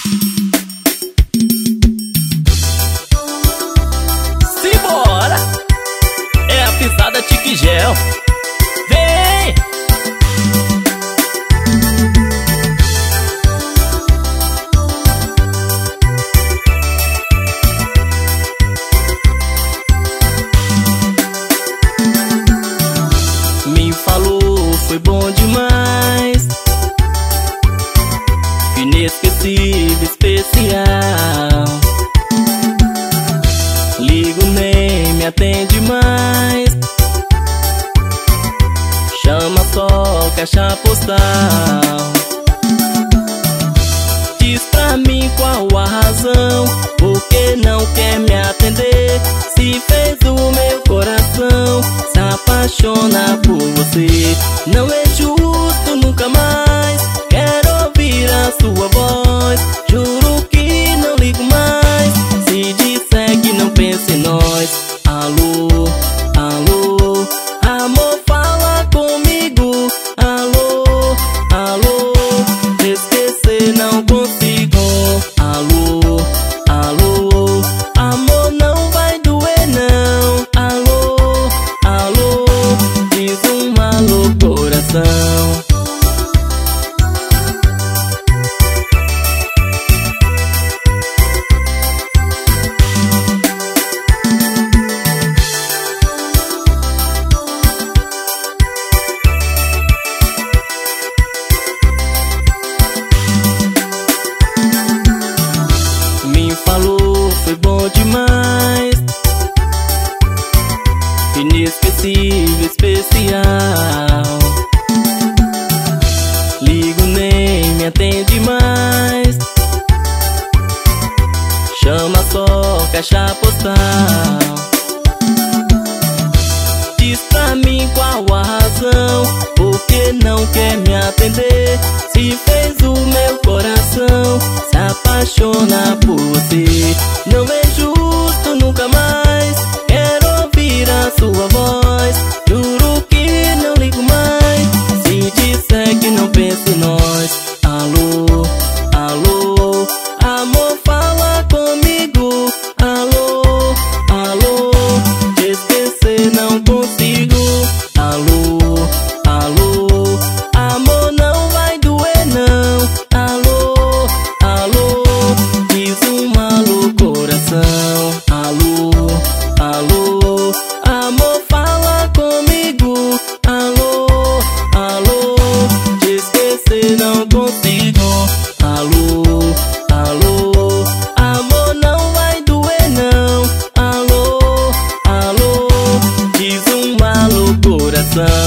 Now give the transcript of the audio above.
Simbora! É a pisada Tiquigel. Vem! Me falou, foi bom demais, inesquecível, especial. Ligo, nem me atende mais, chama só caixa postal. Diz pra mim qual a razão, por que não quer me atender? Se fez o meu coração se apaixona por você. Não é justo, nunca mais quero ouvir a sua voz. Juro que não ligo mais se disser que não pensa em nós. Alô, alô, amor, fala comigo. Alô, alô, esquecer não consigo. Alô, alô, amor, não vai doer não. Alô, alô, diz um alô, coração. Me falou, foi bom demais, inesquecível, especial. Ligo, nem me atende mais, chama só caixa postal. Diz pra mim qual a razão, por que não quer me atender? Se fez o meu coração se apaixona por você. Não é justo, nunca mais quero ouvir a sua voz. Juro que não ligo mais se disser que não pensa em nós. Alô, alô, amor, fala comigo. Alô, alô, te esquecer não consigo. Alô, alô, amor, não vai doer não. Alô, alô, diz um alô, coração. Alô, alô, amor, fala comigo. Alô, alô, te esquecer não consigo. Alô, alô, amor, não vai doer não. Alô, alô, diz um alô, coração.